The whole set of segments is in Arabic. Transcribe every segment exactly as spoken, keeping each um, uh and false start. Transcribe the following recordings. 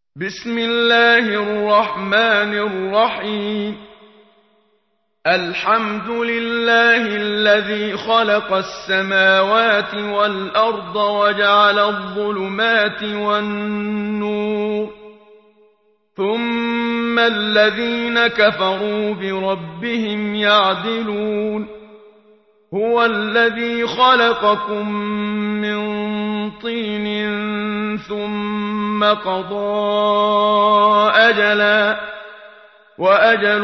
بسم الله الرحمن الرحيم. الحمد لله الذي خلق السماوات والأرض وجعل الظلمات والنور، ثم الذين كفروا بربهم يعدلون. هو الذي خلقكم من طين ثم قضى أجلا وأجل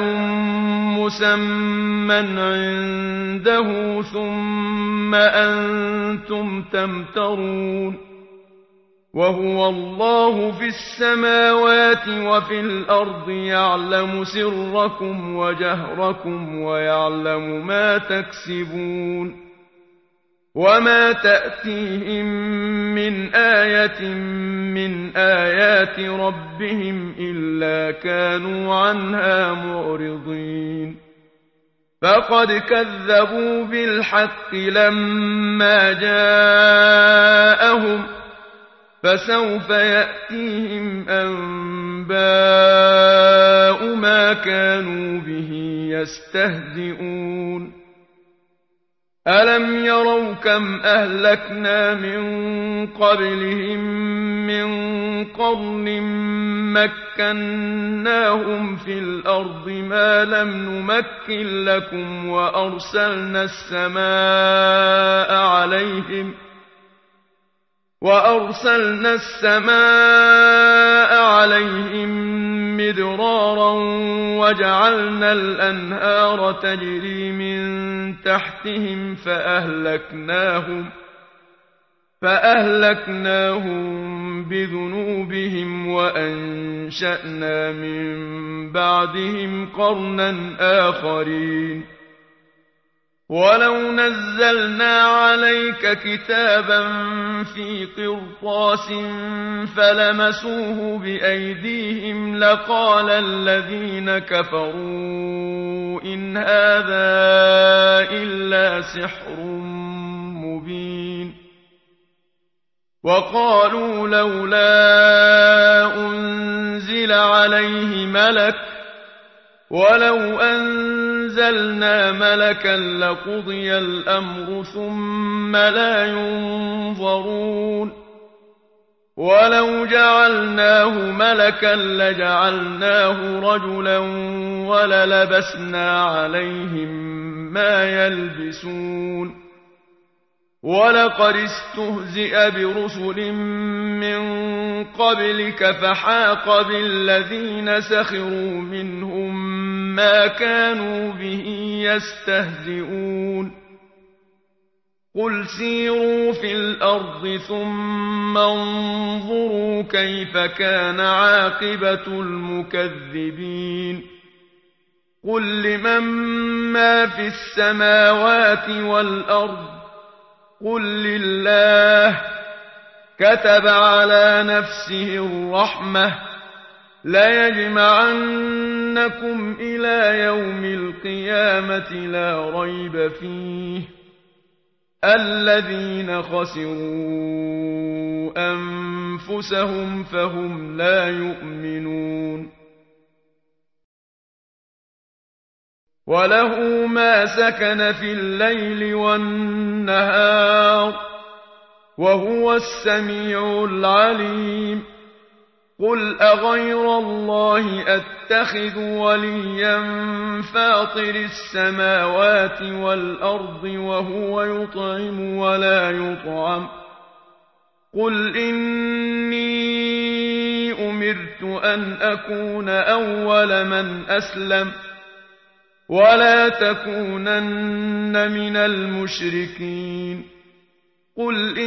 مسمى عنده ثم أنتم تمترون. وهو الله في السماوات وفي الأرض يعلم سركم وجهركم ويعلم ما تكسبون. وما تأتيهم من آية من آيات ربهم إلا كانوا عنها معرضين. فقد كذبوا بالحق لما جاءهم، فسوف يأتيهم أنباء ما كانوا به يستهزئون. ألم يروا كم أهلكنا من قبلهم من قرن مكناهم في الأرض ما لم نمكن لكم، وأرسلنا السماء عليهم وأرسلنا السماء عليهم مدرارا وجعلنا الأنهار تجري من تحتهم فأهلكناهم فأهلكناهم بذنوبهم وأنشأنا من بعدهم قرنا آخرين. ولو نزلنا عليك كتابا في قرطاس فلمسوه بأيديهم لقال الذين كفروا إن هذا إلا سحر مبين. وقالوا لولا أنزل عليه ملك، ولو أنزلنا ملكا لقضي الأمر ثم لا ينظرون. ولو جعلناه ملكا لجعلناه رجلا وللبسنا عليهم ما يلبسون. ولقد استهزئ برسل من قبلك فحاق بالذين سخروا منهم ما كانوا به يستهزئون. قل سيروا في الأرض ثم انظروا كيف كان عاقبة المكذبين. قل لمن ما في السماوات والأرض قل لله. كتب على نفسه الرحمة ليجمعنكم إلى يوم القيامة لا ريب فيه. الذين خسروا أنفسهم فهم لا يؤمنون. وله ما سكن في الليل والنهار وهو السميع العليم. قل أغير الله أتخذ وليا فاطر السماوات والأرض وهو يطعم ولا يطعم. قل إني أمرت أن أكون أول من أسلم ولا تكونن من المشركين. قل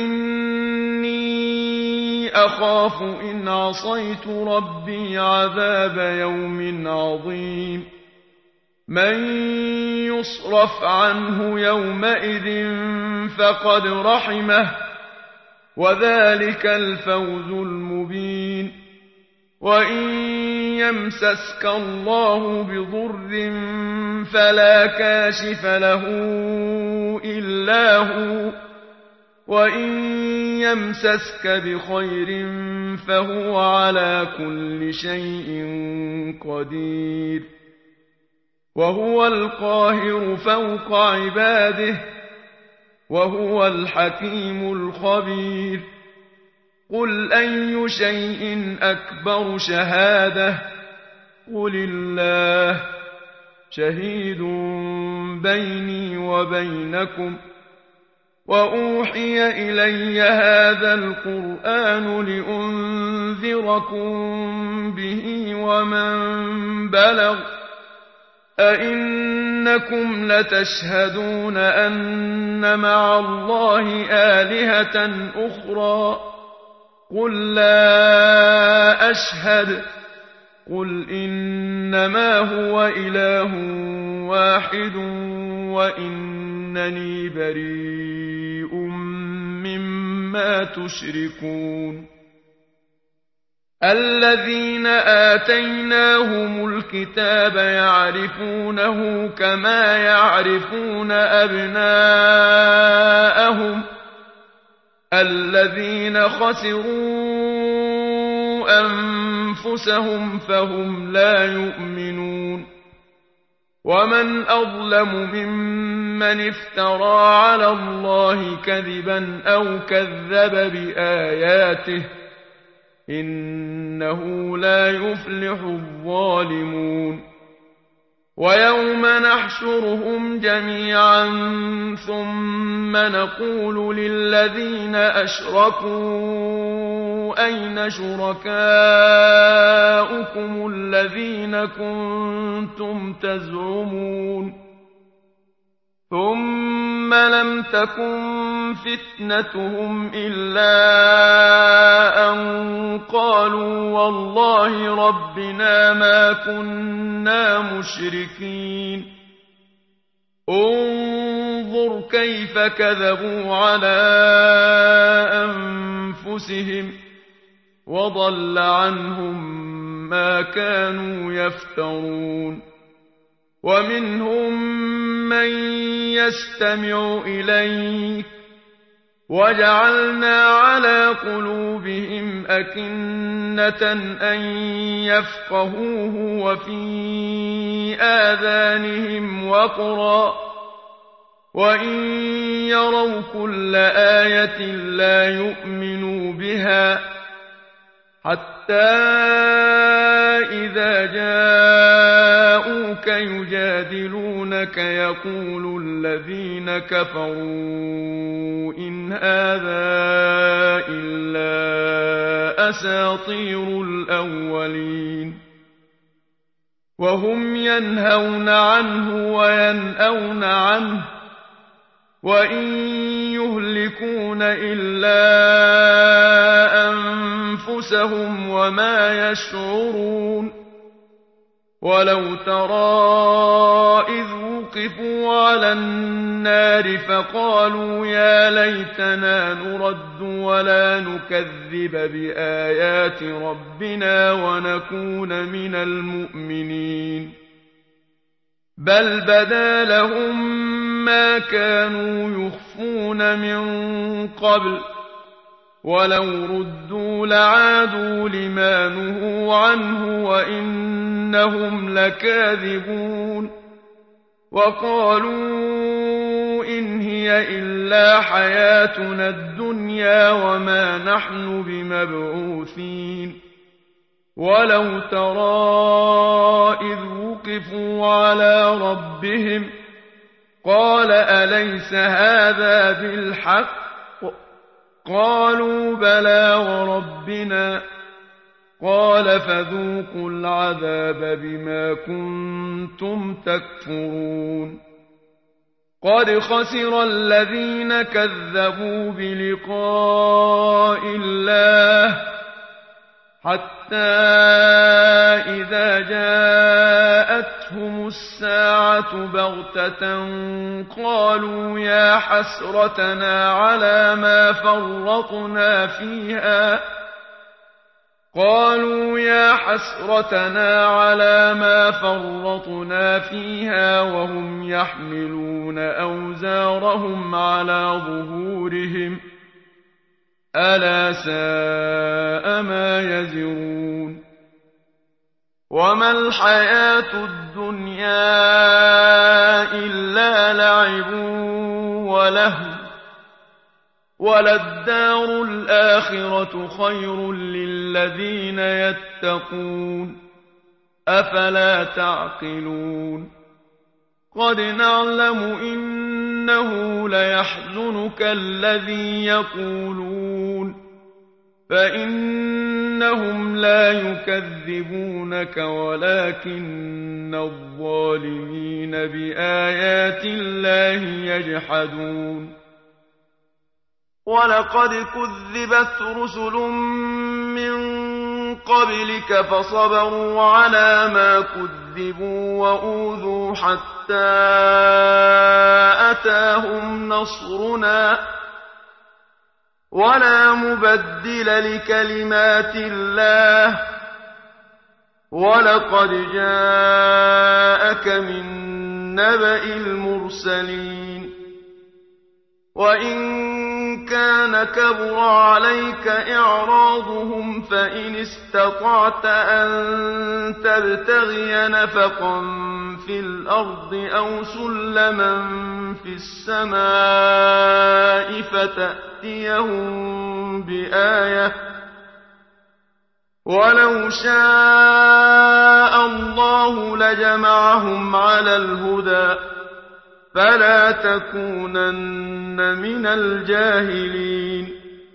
إني أخاف إن عصيت ربي عذاب يوم عظيم. من يصرف عنه يومئذ فقد رحمه وذلك الفوز المبين. وإن يمسسك الله بضر فلا كاشف له إلا هو وإن يمسسك بخير فهو على كل شيء قدير وهو القاهر فوق عباده وهو الحكيم الخبير قل أي شيء أكبر شهادة قل الله شهيد بيني وبينكم وأوحي إلي هذا القرآن لأنذركم به ومن بلغ أئنكم لتشهدون أن مع الله آلهة أخرى قل لا أشهد قل إنما هو إله واحد وإنني بريء مما تشركون الذين آتيناهم الكتاب يعرفونه كما يعرفون أبناءهم الذين خسروا أنفسهم فهم لا يؤمنون ومن أظلم ممن افترى على الله كذبا أو كذب بآياته إنه لا يفلح الظالمون ويوم نحشرهم جميعا ثم نقول للذين أشركوا أين شركاؤكم الذين كنتم تزعمون ثم لم تكن فتنتهم إلا أن قالوا والله ربنا ما كنا مشركين انظر كيف كذبوا على أنفسهم وضل عنهم ما كانوا يفترون ومنهم من يستمع إليك وجعلنا على قلوبهم أكنة أن يفقهوه وفي آذانهم وقرا وإن يروا كل آية لا يؤمنوا بها حتى إذا جاءوك يجادلونك يقول الذين كفروا إن هذا إلا أساطير الأولين وهم ينهون عنه وينأون عنه وإن يهلكون إلا أنفسهم وما يشعرون ولو ترى إذ وقفوا على النار فقالوا يا ليتنا نرد ولا نكذب بآيات ربنا ونكون من المؤمنين بل بدا لهم ما كانوا يخفون من قبل ولو ردوا لعادوا لما نهوا عنه وإنهم لكاذبون وقالوا إن هي إلا حياتنا الدنيا وما نحن بمبعوثين ولو ترى إذ وقفوا على ربهم قال أليس هذا بالحق قالوا بلى وربنا قال فذوقوا العذاب بما كنتم تكفرون قد خسر الذين كذبوا بلقاء الله حتى إذا جاءتهم الساعة بغتة قالوا يا حسرتنا على ما فرطنا فيها قالوا يا حسرتنا على ما فرطنا فيها وهم يحملون أوزارهم على ظهورهم ألا ساء ما يزرون وما الحياة الدنيا إلا لعب ولهو وللدار الآخرة خير للذين يتقون أفلا تعقلون قد نعلم إنه ليحزنك الذي يقولون فإنهم لا يكذبونك ولكن الظالمين بآيات الله يجحدون ولقد كذبت رسل من قبلك فصبروا على ما كذبوا وأوذوا حتى أتاهم نصرنا ولا مبدل لكلمات الله ولقد جاءك من نبأ المرسلين وإن كان كبر عليك إعراضهم فإن استطعت أن تبتغي نفقا في الأرض أو سلما في السماء فتأتيهم بآية ولو شاء الله لجمعهم على الهدى فلا تكونن من الجاهلين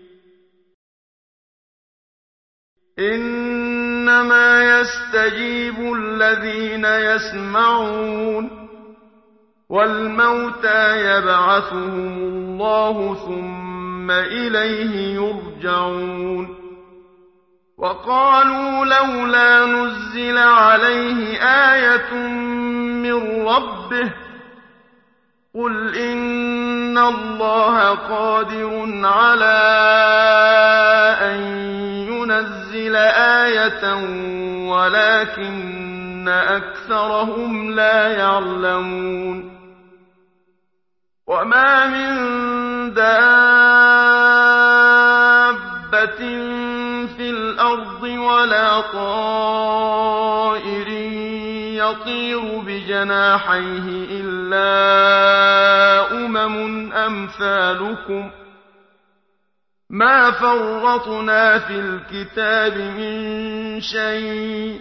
إنما يستجيب الذين يسمعون والموتى يبعثهم الله ثم إليه يرجعون وقالوا لولا نزل عليه آية من ربه قل إن الله قادر على أن ينزل آية ولكن أكثرهم لا يعلمون وما من دابة في الأرض ولا طائر يطير بجناحيه إلا أمم أمثالكم ما فرطنا في الكتاب من شيء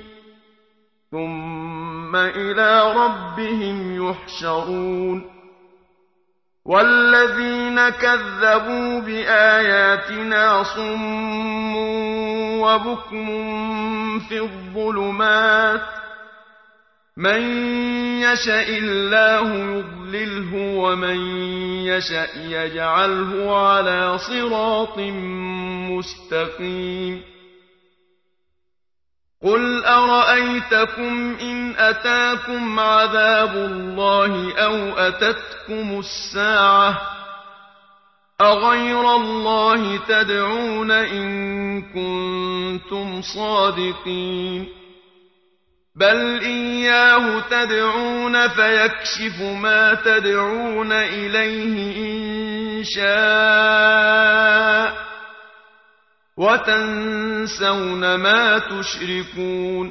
ثم إلى ربهم يحشرون والذين كذبوا بآياتنا صم وبكم في الظلمات من يشاء الله يضلله ومن يشاء يجعله على صراط مستقيم قل أرأيتكم إن أتاكم عذاب الله أو أتتكم الساعة أغير الله تدعون إن كنتم صادقين بل إياه تدعون فيكشف ما تدعون إليه إن شاء وتنسون ما تشركون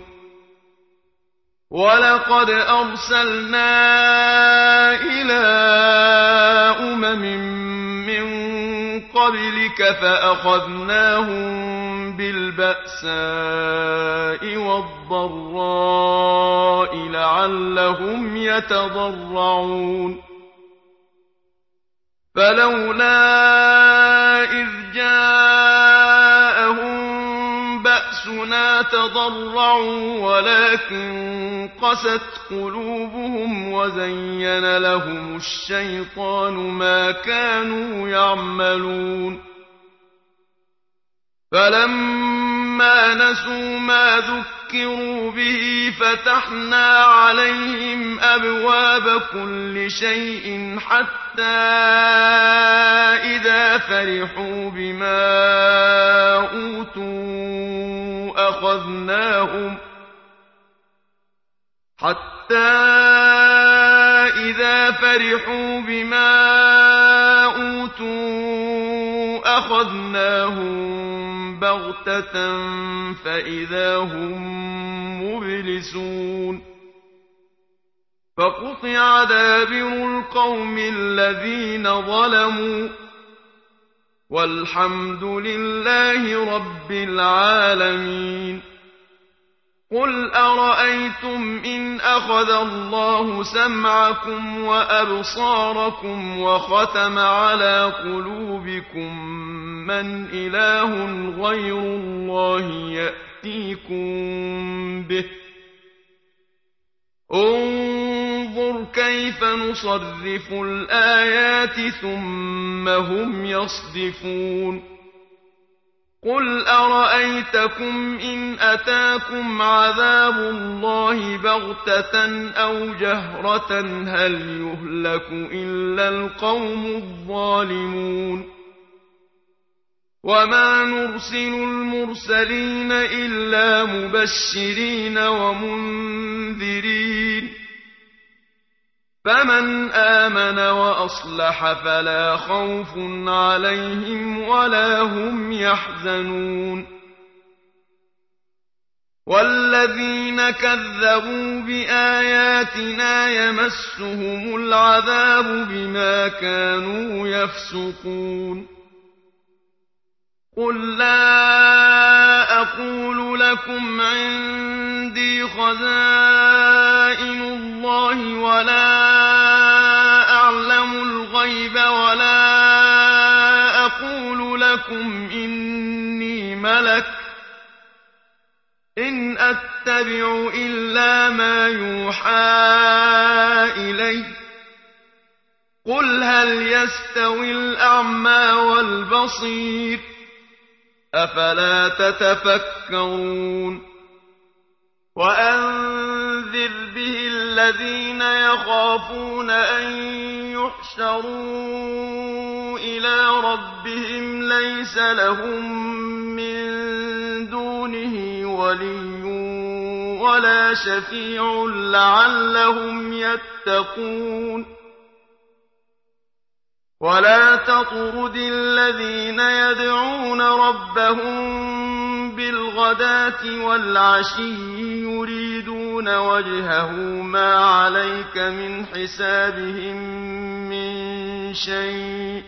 ولقد أرسلنا إلى أمم من قبلك فأخذناهم بالبأساء والضراء لعلهم يتضرعون فلولا إذ جاءهم بأسنا تضرعوا ولكن قست قلوبهم وزين لهم الشيطان ما كانوا يعملون فلما نسوا ما ذكروا به فتحنا عليهم أبواب كل شيء حتى إذا فرحوا بما أوتوا أخذناهم حتى إذا فرحوا بما أوتوا أَخَذْنَاهُم بَغْتَةً فَإِذَا هُم مُّبْلِسُونَ فَقُطِعَ دَابِرُ الْقَوْمِ الَّذِينَ ظَلَمُوا وَالْحَمْدُ لِلَّهِ رَبِّ الْعَالَمِينَ قُلْ أَرَأَيْتُمْ إِنْ أَخَذَ اللَّهُ سَمْعَكُمْ وَأَبْصَارَكُمْ وَخَتَمَ عَلَىٰ قُلُوبِكُم مَّنْ إِلَٰهٌ غَيْرُ اللَّهِ يَأْتِيكُم بِهِ ۗ انظُرْ كَيْفَ نُصَرِّفُ الْآيَاتِ ثُمَّ هُمْ يَصْدِفُونَ قُلْ أَرَأَيْتَكُمْ إِنْ أَتَاكُمْ عَذَابُ اللَّهِ بَغْتَةً أَوْ جَهْرَةً هَلْ يُهْلَكُ إِلَّا الْقَوْمُ الظَّالِمُونَ وَمَا نُرْسِلُ الْمُرْسَلِينَ إِلَّا مُبَشِّرِينَ وَمُنذِرِينَ ۖ فَمَنْ آمَنَ وَأَصْلَحَ فَلَا خَوْفٌ عَلَيْهِمْ وَلَا هُمْ يَحْزَنُونَ وَالَّذِينَ كَذَّبُوا بِآيَاتِنَا يَمَسُّهُمُ الْعَذَابُ بِمَا كَانُوا يَفْسُقُونَ قُل لَّا أَقُولُ لَكُمْ عِندِي خَزَائِنُ اللَّهِ وَلَا أَعْلَمُ الْغَيْبَ وَلَا أَقُولُ لَكُمْ إِنِّي مَلَكٌ ۖ إِنْ أَتَّبِعُ إِلَّا مَا يُوحَىٰ إِلَيَّ ۚ قُلْ هَلْ يَسْتَوِي الْأَعْمَىٰ وَالْبَصِيرُ ۚ أَفَلَا تَتَفَكَّرُونَ وَأَنذِرْ بِهِ الَّذِينَ يَخَافُونَ أَن يُحْشَرُوا إِلَىٰ رَبِّهِمْ لَيْسَ لَهُم مِّن دُونِهِ وَلِيٌّ وَلَا شَفِيعٌ لَّعَلَّهُمْ يَتَّقُونَ وَلَا تَطْرُدِ الَّذِينَ يَدْعُونَ رَبَّهُم بِالْغَدَاةِ وَالْعَشِيِّ يُرِيدُونَ وَجْهَهُ مَا عَلَيْكَ مِنْ حِسَابِهِم مِّن شَيْءٍ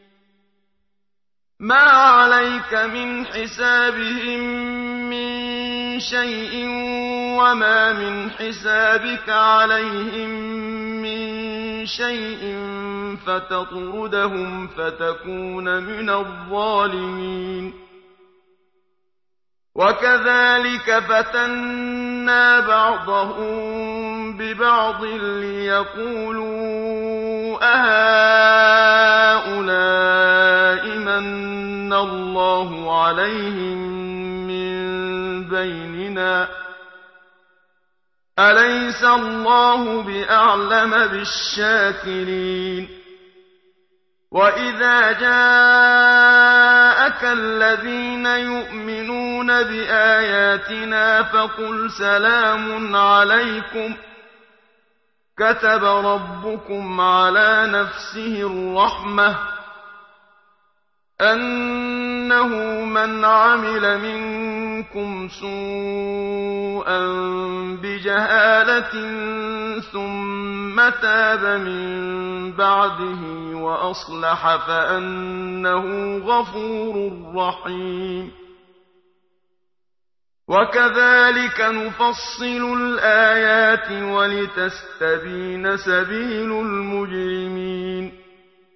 مَّا عَلَيْكَ مِنْ حِسَابِهِم مِّن شَيْءٍ وَمَا مِنْ حِسَابِكَ عَلَيْهِم مِّن شَيْءٍ فَتَطْرُدَهُمْ فَتَكُونَ مِنَ الظَّالِمِينَ وَكَذَٰلِكَ فَتَنَّا بَعْضَهُم بِبَعْضٍ لِّيَقُولُوا أَهَٰؤُلَاءِ مَنَّ اللَّهُ عَلَيْهِم مِّن بَيْنِنَا ۗ أَلَيْسَ اللَّهُ بِأَعْلَمَ بِالشَّاكِرِينَ وَإِذَا جَاءَكَ الَّذِينَ يُؤْمِنُونَ بِآيَاتِنَا فَقُلْ سَلَامٌ عَلَيْكُمْ ۖ كَتَبَ رَبُّكُمْ عَلَىٰ نَفْسِهِ الرَّحْمَةَ أَنَّهُ مَنْ عَمِلَ مِنكُمْ سُوءًا بِجَهَالَةٍ ثُمَّ تَابَ مِن بَعْدِهِ وَأَصْلَحَ فَأَنَّهُ غَفُورٌ رَّحِيمٌ وَكَذَٰلِكَ نُفَصِّلُ الْآيَاتِ وَلِتَسْتَبِينَ سَبِيلُ الْمُجْرِمِينَ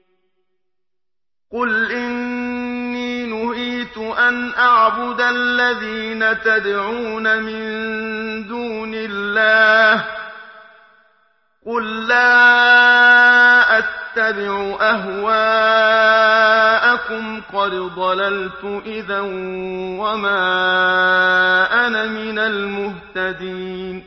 قُلْ إِنِّي نُهِيتُ أَنْ أَعْبُدَ الَّذِينَ تَدْعُونَ مِن دُونِ اللَّهِ ۚ قُل لَّا أَتَّبِعُ أَهْوَاءَكُمْ قَدْ ضَلَلْتُ إِذًا وَمَا أَنَا مِنَ الْمُهْتَدِينَ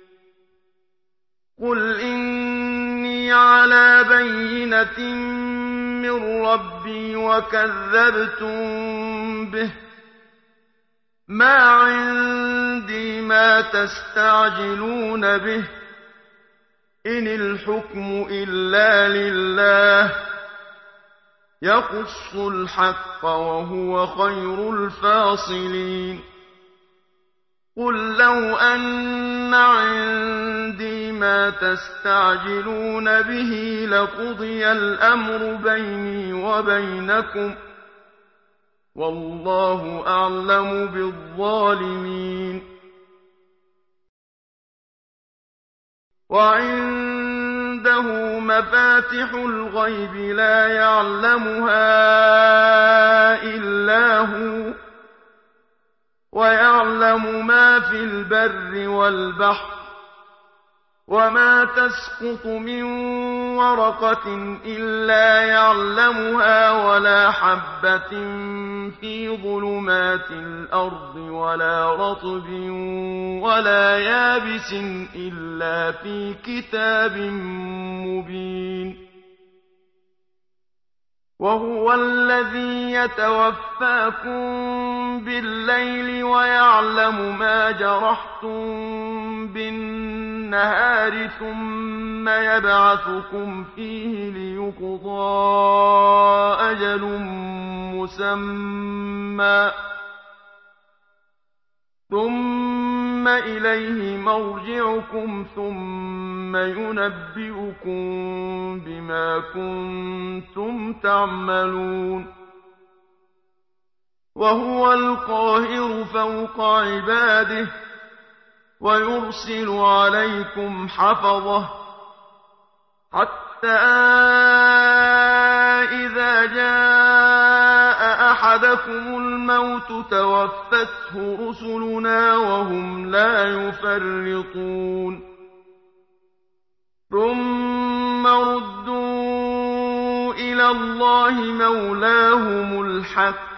قُلْ إِنِّي عَلَىٰ بَيِّنَةٍ مِّن رَّبِّي وَكَذَّبْتُم بِهِ ۚ مَا عِندِي مَا تَسْتَعْجِلُونَ بِهِ ۚ إِنِ الْحُكْمُ إِلَّا لِلَّهِ ۖ يقص الحق وهو خير الفاصلين قل لو أن عندي ما تستعجلون به لقضي الأمر بيني وبينكم والله أعلم بالظالمين وعنده مفاتح الغيب لا يعلمها إلا هو ويعلم ما في البر والبحر وما تسقط من ورقة إلا يعلمها ولا حبة في ظلمات الأرض ولا رطب ولا يابس إلا في كتاب مبين وهو الذي يتوفاكم بالليل ويعلم ما جرحتم بالنهار ثم يبعثكم فيه ليقضى أجل مسمى ثم إليه مرجعكم ثم ينبئكم بما كنتم تعملون وهو القاهر فوق عباده ويرسل عليكم حفظه حتى إذا جاء أحدكم الموت توفته رسلنا وهم لا يفرطون ثم ردوا إلى الله مولاهم الحق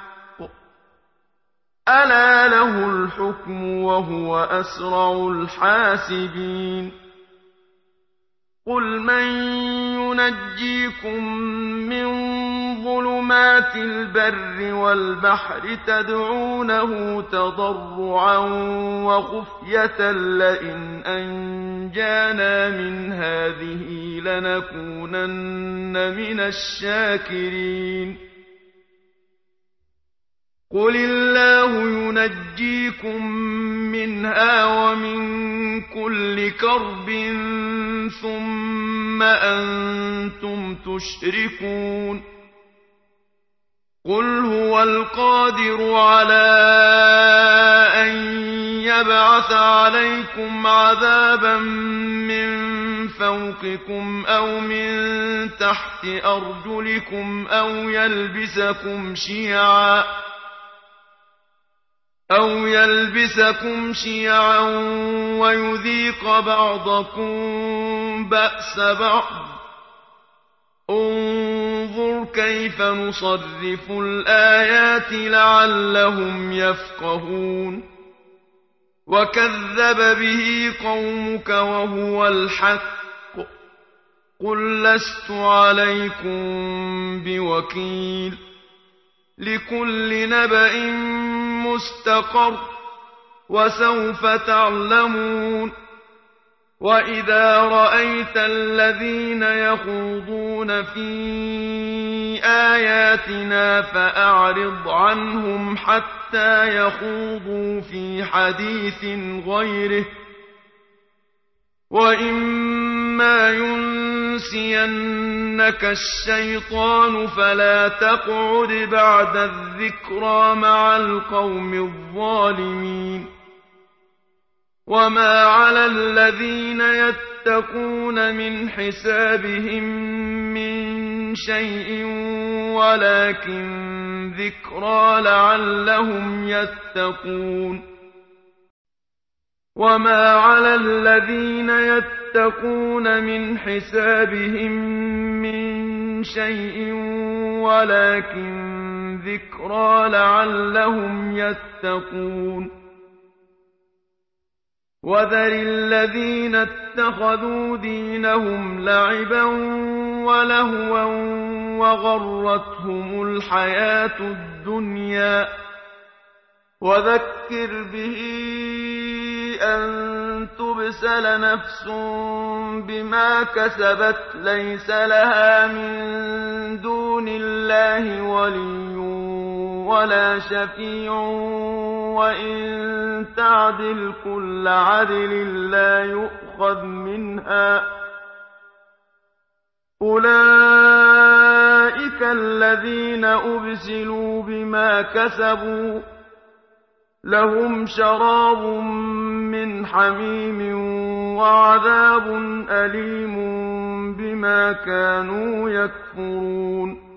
ألا له الحكم وهو أسرع الحاسبين قل من ينجيكم من ظلمات البر والبحر تدعونه تضرعا وخفية لئن أنجانا من هذه لنكونن من الشاكرين قل الله ينجيكم منها ومن كل كرب ثم أنتم تشركون قل هو القادر على أن يبعث عليكم عذابا من فوقكم أو من تحت أرجلكم أو يلبسكم شيعا أو يلبسكم شيعا ويذيق بعضكم بأس بعض انظر كيف نصرف الآيات لعلهم يفقهون وكذب به قومك وهو الحق قل لست عليكم بوكيل لكل نبأ مستقر وسوف تعلمون وإذا رأيت الذين يخوضون في آياتنا فأعرض عنهم حتى يخوضوا في حديث غيره وإما ينسينك الشيطان فلا تقعد بعد الذكرى مع القوم الظالمين وما على الذين يتقون من حسابهم من شيء ولكن ذكرى لعلهم يتقون وما على الذين يتقون من حسابهم من شيء ولكن ذكرى لعلهم يتقون وذر الذين اتخذوا دينهم لعبا ولهوا وغرتهم الحياة الدنيا وذكر به أن تبسل نفس بما كسبت ليس لها من دون الله ولي ولا شفيع وإن تعدل كل عدل لا يؤخذ منها أولئك الذين أبسلوا بما كسبوا لهم شراب من حميم وعذاب أليم بما كانوا يكفرون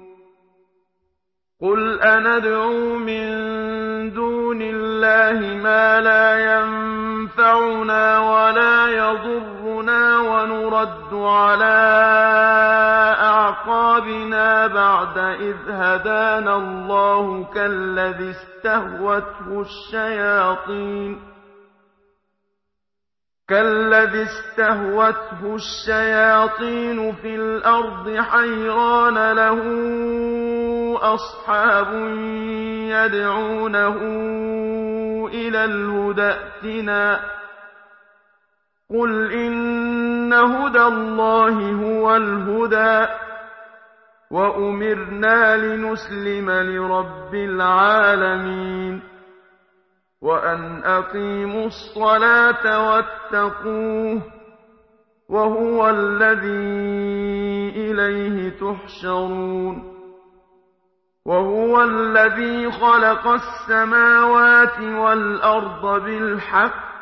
قل أندعو من دون الله ما لا ينفعنا ولا يضرنا ونرد على أعقابنا بعد إذ هدانا الله كالذي استهوته الشياطين كالذي استهوته الشياطين في الأرض حيران له أصحاب يدعونه إلى الهدى ائتنا قل إن هدى الله هو الهدى وأمرنا لنسلم لرب العالمين وأن أقيموا الصلاة واتقوه وهو الذي إليه تحشرون وهو الذي خلق السماوات والأرض بالحق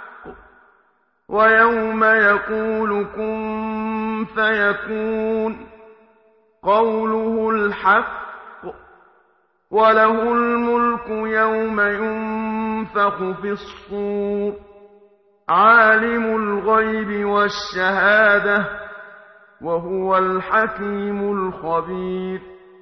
ويوم يقول كن فيكون قوله الحق وله الملك يوم ينفخ في الصور عالم الغيب والشهادة وهو الحكيم الخبير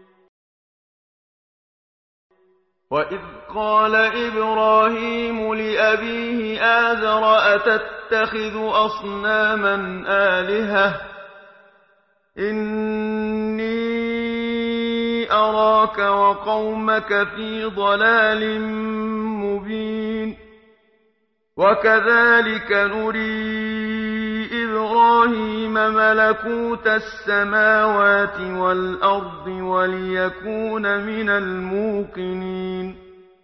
وإذ قال إبراهيم لأبيه آزر أتتخذ أصناما آلهة إني أراك وقومك في ضلال مبين وكذلك نري إبراهيم ملكوت السماوات والأرض وليكون من الموقنين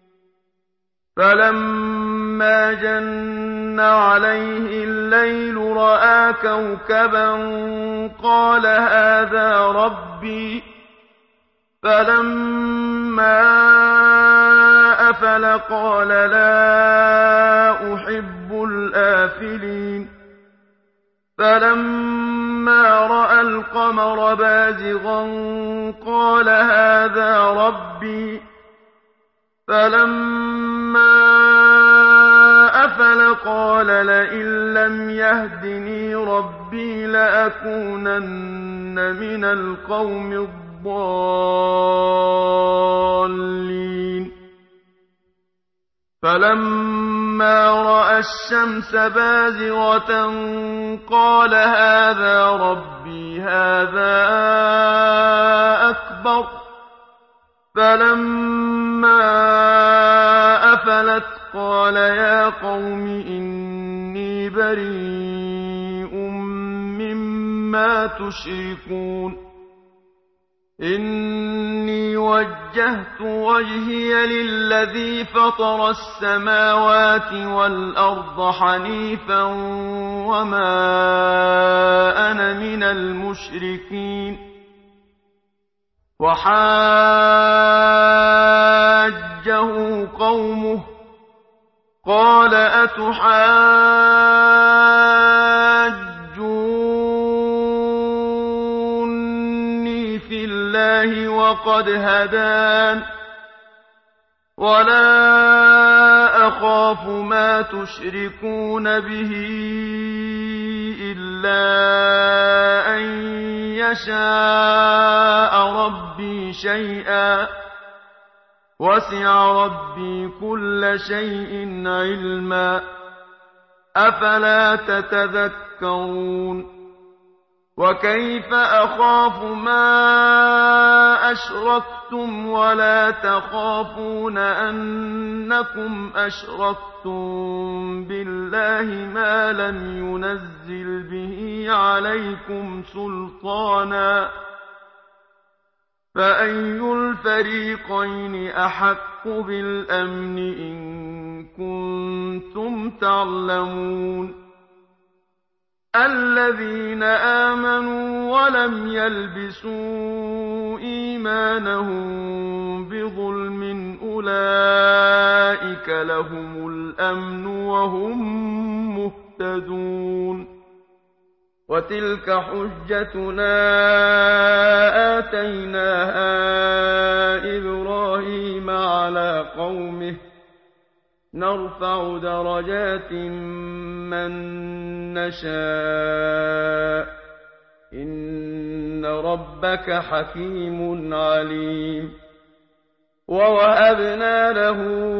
فلما جن عليه الليل رأى كوكبا قال هذا ربي فلما أفل قال لا أحب الآفلين فلما رأى القمر بازغا قال هذا ربي فلما أفل قال لئن لم يهدني ربي لأكونن من القوم الضالين فلما رأى الشمس بازغة قال هذا ربي هذا أكبر فلما أفلت قال يا قوم إني بريء مما تشركون إني وجهت وجهي للذي فطر السماوات والأرض حنيفا وما أنا من المشركين وحاجه قومه قال أتحاجوني في الله وقد هدان ولا أخاف ما تشركون به إلا أن يشاء ربي شيئا وسع ربي كل شيء علما أفلا تتذكرون وكيف أخاف ما أشركتم ولا تخافون أنكم أشركتم بالله ما لم ينزل به عليكم سلطانا فأي الفريقين أحق بالأمن إن كنتم تعلمون الذين آمنوا ولم يلبسوا إيمانهم بظلم أولئك لهم الأمن وهم مهتدون وتلك حجتنا آتيناها إبراهيم على قومه نرفع درجات من نشاء إن ربك حكيم عليم ووهبنا له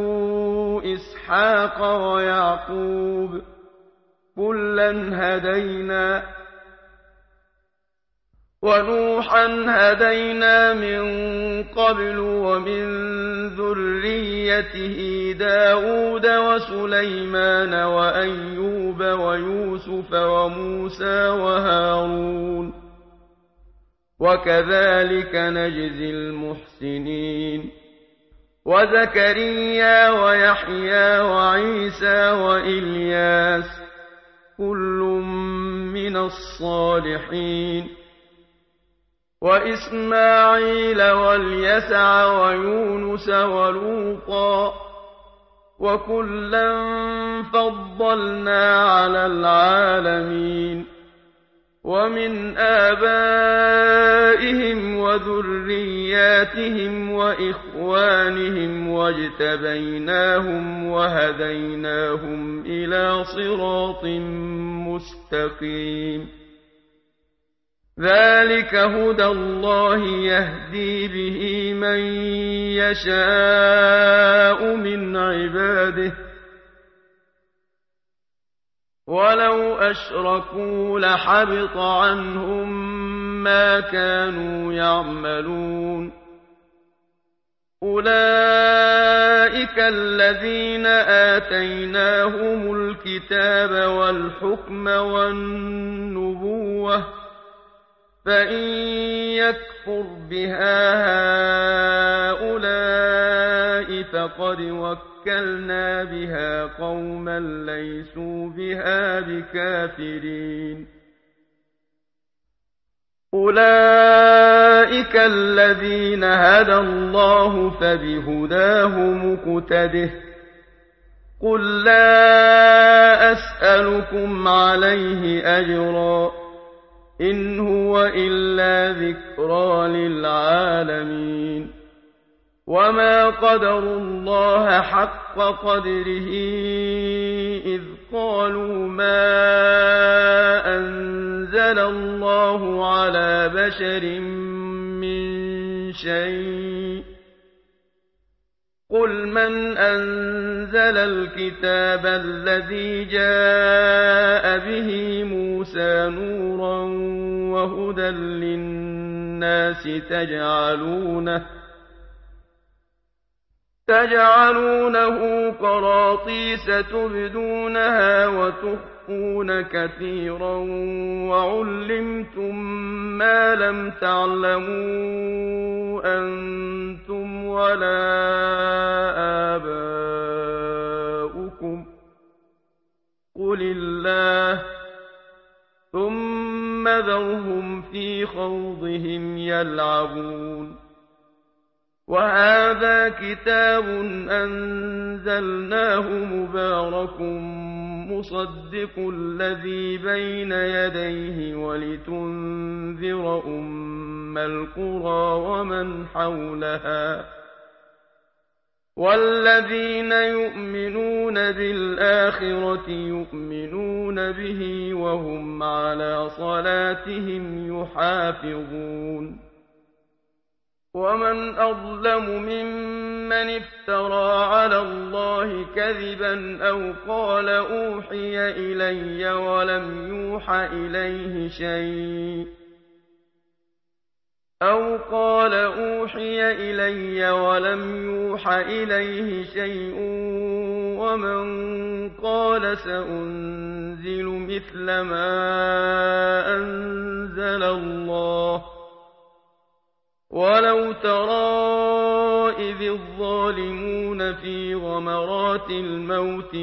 إسحاق ويعقوب كلا هدينا ونوحا هدينا من قبل ومن ذريته داود وسليمان وأيوب ويوسف وموسى وهارون وكذلك نجزي المحسنين وزكريا ويحيى وعيسى وإلياس كل من الصالحين وإسماعيل واليسع ويونس ولوطا وكلا فضلنا على العالمين ومن آبائهم وذرياتهم وإخوانهم واجتبيناهم وهديناهم إلى صراط مستقيم ذلك هدى الله يهدي به من يشاء من عباده ولو أشركوا لحبط عنهم ما كانوا يعملون أولئك الذين آتيناهم الكتاب والحكم والنبوة فإن يكفر بها هؤلاء فقد وكلنا بها قوما ليسوا بها بكافرين أولئك الذين هدى الله فبهداه مقتده قل لا أسألكم عليه أجرا إن هو إلا ذكرى للعالمين وما قدروا الله حق قدره إذ قالوا ما أنزل الله على بشر من شيء قل من أنزل الكتاب الذي جاء به موسى نورا وهدى للناس تجعلونه تجعلونه قراطيس تبدونها وتخفون كثيرا وعلمتم ما لم تعلموا أنتم ولا آباؤكم قل الله ثم ذرهم في خوضهم يلعبون وهذا كتاب أنزلناه مبارك مصدق الذي بين يديه ولتنذر أم القرى ومن حولها والذين يؤمنون بالآخرة يؤمنون به وهم على صلاتهم يحافظون ومن أظلم ممن افترى على الله كذبا أو قال أوحي إلي ولم يوح إليه شيء أو قال أوحي إلي ولم يوح إليه شيء ومن قال سأنزل مثل ما أنزل الله ولو ترى إذ الظالمون في غمرات الموت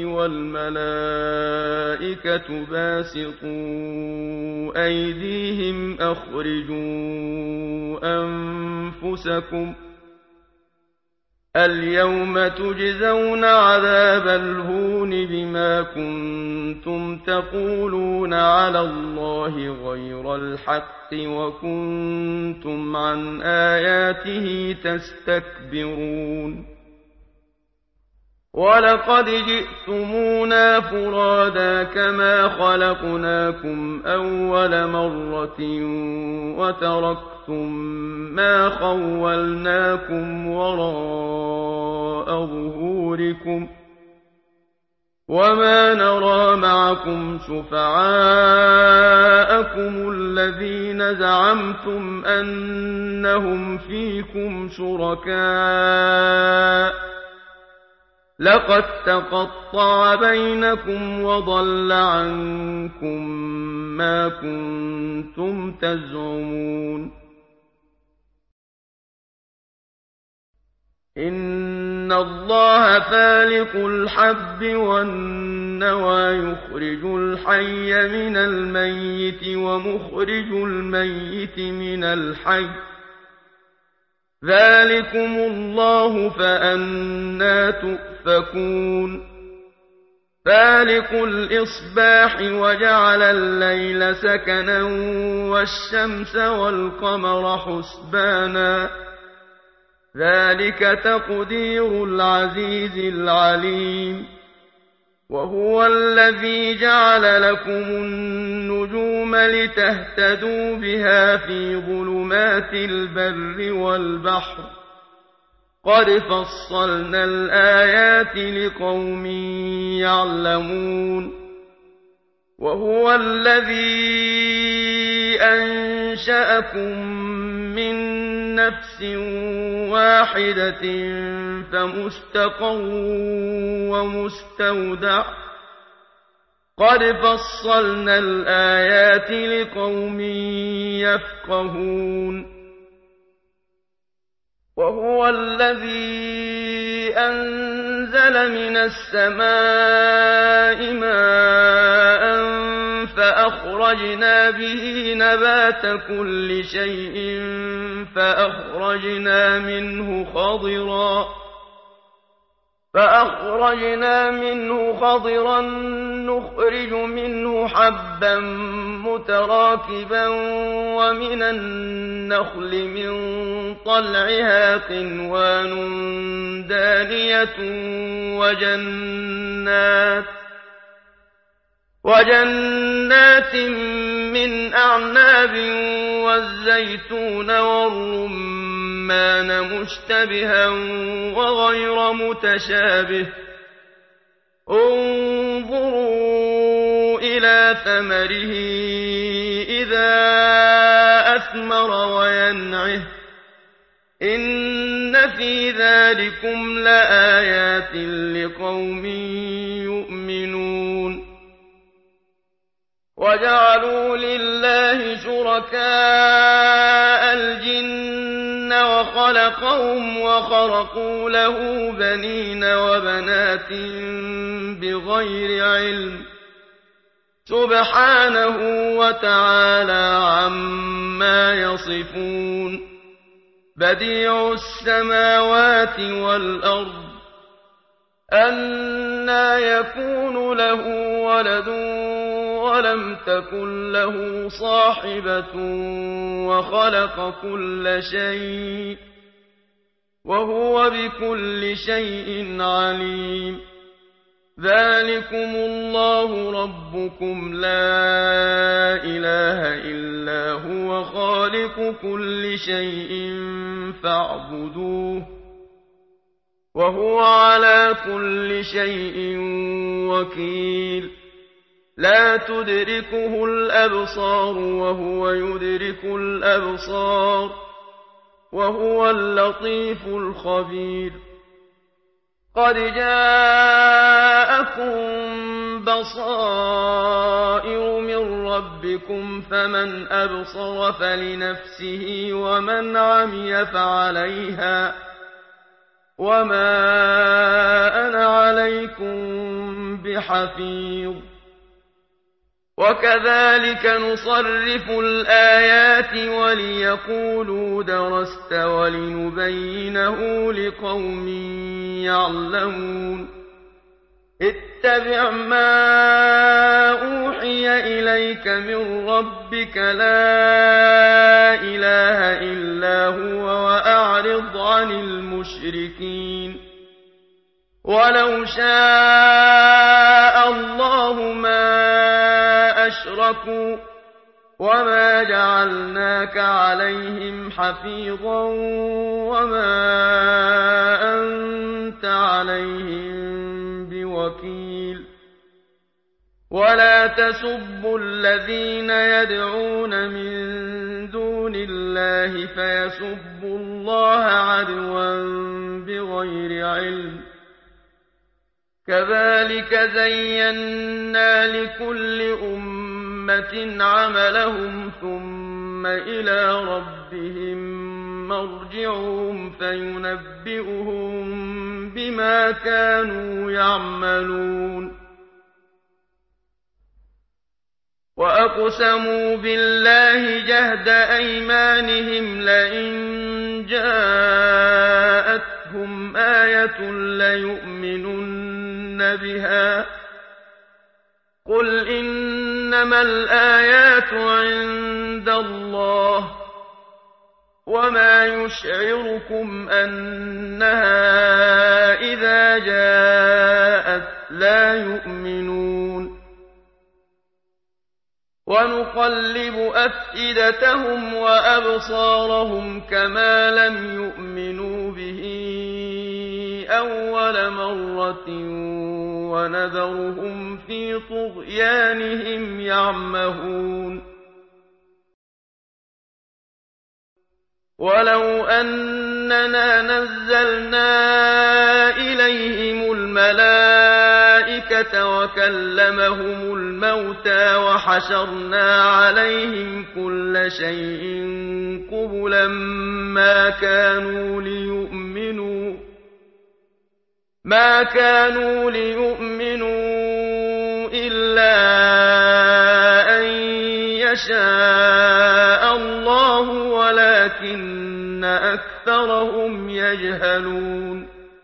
والملائكة باسطوا أيديهم أخرجوا أنفسكم اليوم تجزون عذاب الهون بما كنتم تقولون على الله غير الحق وكنتم عن آياته تستكبرون ولقد جئتمونا فرادا كما خلقناكم أول مرة وتركتم ما خولناكم وراء ظهوركم وما نرى معكم شفعاءكم الذين زعمتم أنهم فيكم شركاء لقد تقطع بينكم وضل عنكم ما كنتم تزعمون إن الله فالق الحب والنوى يخرج الحي من الميت ومخرج الميت من الحي ذلكم الله فأنى تؤفكون فالق الإصباح وجعل الليل سكنا والشمس والقمر حسبانا ذلك تقدير العزيز العليم وهو الذي جعل لكم النجوم لتهتدوا بها في ظلمات البر والبحر قد فصلنا الآيات لقوم يعلمون وهو الذي أنشأكم من نفس واحدة فمستقر ومستودع قد فصلنا الآيات لقوم يفقهون وهو الذي أنزل من السماء ماء فأخرجنا به نبات كل شيء فأخرجنا منه خضرا فأخرجنا منه خضرا نخرج منه حبا متراكبا ومن النخل من طلعها قنوان دانية وجنات وجنات من أعناب والزيتون والرمان مشتبها وغير متشابه انظروا إلى ثمره إذا أثمر وينعه إن في ذلكم لآيات لقوم يؤمنون وجعلوا لله شركاء الجن وخلقهم وخرقوا له بنين وبنات بغير علم سبحانه وتعالى عما يصفون بديع السماوات والأرض أنى يكون له ولد ولم تكن له صاحبة وخلق كل شيء وهو بكل شيء عليم ذلكم الله ربكم لا إله إلا هو خالق كل شيء فاعبدوه وهو على كل شيء وكيل لا تدركه الأبصار وهو يدرك الأبصار وهو اللطيف الخبير قد جاءكم بصائر من ربكم فمن أبصر فلنفسه ومن عمي فعليها وما أنا عليكم بحفيظ وكذلك نصرف الآيات وليقولوا درست ولنبينه لقوم يعلمون اتبع ما أوحي إليك من ربك لا إله إلا هو وأعرض عن المشركين ولو شاء الله ما أشركوا وما جعلناك عليهم حفيظا وما أنت عليهم بوكيل ولا تسبوا الذين يدعون من دون الله فيسبوا الله عدوا بغير علم كذلك زينا لكل أمة عملهم ثم إلى ربهم مرجعهم فينبئهم بما كانوا يعملون وأقسموا بالله جهد أيمانهم لئن جاءتهم آية ليؤمنن بها قل إنما الآيات عند الله وما يشعركم أنها إذا جاءت لا يؤمنون ونقلب أفئدتهم وأبصارهم كما لم يؤمنوا به أول مرة ونذرهم في طغيانهم يعمهون ولو أننا نزلنا إليهم الملائكة وكلمهم الموتى وحشرنا عليهم كل شيء قبلا ما كانوا ليؤمنوا ما كانوا ليؤمنوا إلا أن يشاء الله ولكن أكثرهم يجهلون